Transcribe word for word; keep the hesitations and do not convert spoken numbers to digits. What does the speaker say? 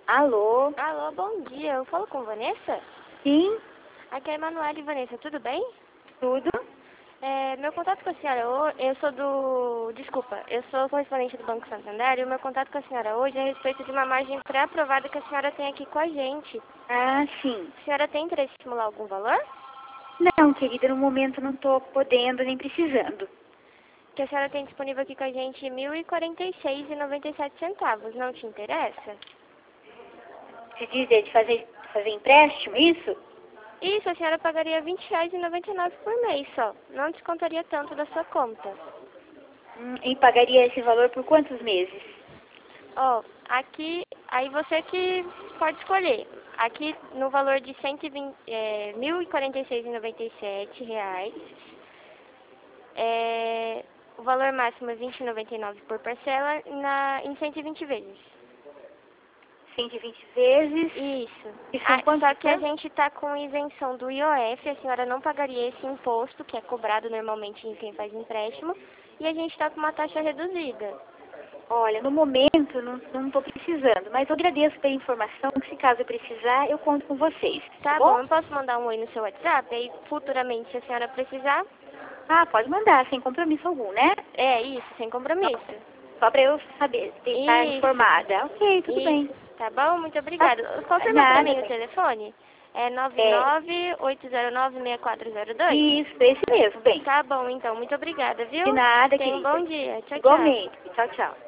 Alô? Alô, bom dia. Eu falo com Vanessa? Sim, Aqui é a Emanuele. Vanessa, tudo bem? tudo. É, meu contato com a senhora hoje, eu sou do... Desculpa, eu sou correspondente do Banco Santander e o meu contato com a senhora hoje é a respeito de uma margem pré-aprovada que a senhora tem aqui com a gente. Ah, sim. A senhora tem interesse em estimular algum valor? Não, querida, no momento não estou podendo nem precisando. Que a senhora tem disponível aqui com a gente mil e quarenta e seis reais e noventa e sete centavos. Não te interessa? Se dizer de fazer, fazer empréstimo, isso? Isso, a senhora pagaria vinte reais e noventa e nove por mês só. Não descontaria tanto da sua conta. Hum, e pagaria esse valor por quantos meses? Ó, aqui, aí você que pode escolher. Aqui no valor de cento e vinte, é, mil e quarenta e seis reais e noventa e sete reais. É, o valor máximo é vinte reais e noventa e nove por parcela na, em cento e vinte vezes. cento e vinte vezes. Isso. E são Ah, quantos só que a anos? gente está com isenção do I O F, a senhora não pagaria esse imposto, que é cobrado normalmente em quem faz empréstimo, e a gente está com uma taxa reduzida. Olha, no momento não não estou precisando, mas eu agradeço pela informação, que se caso eu precisar, eu conto com vocês, tá Tá bom, bom? eu posso mandar um oi no seu WhatsApp, aí futuramente, se a senhora precisar. Ah, pode mandar, sem compromisso algum, né? É isso, sem compromisso. Só para eu saber, estar Isso, informada. Ok, tudo bem. isso. Tá bom? Muito Tá, obrigada. Confirma pra nada, mim o bem. telefone. É nove É, nove oito zero nove seis quatro zero dois. isso, esse mesmo, bem. Tá bom, então. Muito obrigada, De viu? nada, Tenha um querida. bom dia. Tchau, tchau. Igualmente. Tchau, tchau.